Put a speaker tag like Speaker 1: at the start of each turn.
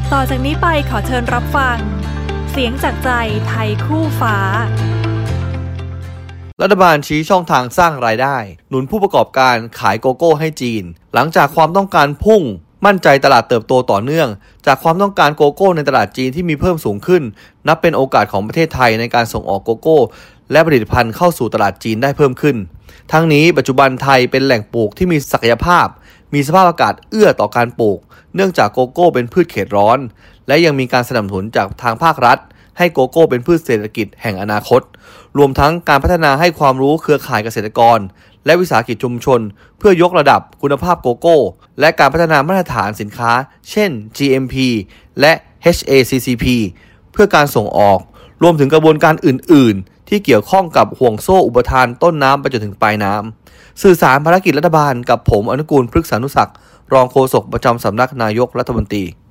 Speaker 1: ต่อจากนี้ไปขอเชิญรับฟังเสียงจากใจไทยคู่ฟ้า
Speaker 2: รัฐบาลชี้ช่องทางสร้างรายได้หนุนผู้ประกอบการขายโกโก้ให้จีนหลังจากความต้องการพุ่งมั่นใจตลาดเติบโตต่อเนื่องจากความต้องการโกโก้ในตลาดจีนที่มีเพิ่มสูงขึ้นนับเป็นโอกาสของประเทศไทยในการส่งออกโกโก้และผลิตภัณฑ์เข้าสู่ตลาดจีนได้เพิ่มขึ้นทั้งนี้ปัจจุบันไทยเป็นแหล่งปลูกที่มีศักยภาพมีสภาพอากาศเอื้อต่อการปลูกเนื่องจากโกโก้เป็นพืชเขตร้อนและยังมีการสนับสนุนจากทางภาครัฐให้โกโก้เป็นพืชเศรษฐกิจแห่งอนาคตรวมทั้งการพัฒนาให้ความรู้เครือข่ายเกษตรกรและวิสาหกิจชุมชนเพื่อยกระดับคุณภาพโกโก้และการพัฒนามาตรฐานสินค้าเช่น GMP และ HACCP เพื่อการส่งออกรวมถึงกระบวนการอื่นๆที่เกี่ยวข้องกับห่วงโซ่อุปทานต้นน้ำไปจนถึงปลายน้ำสื่อสารภารกิจรัฐบาลกับผมอนุกูลพฤกษานุศักดิ์รองโฆษกประจำสำนักนายกรัฐมนตรี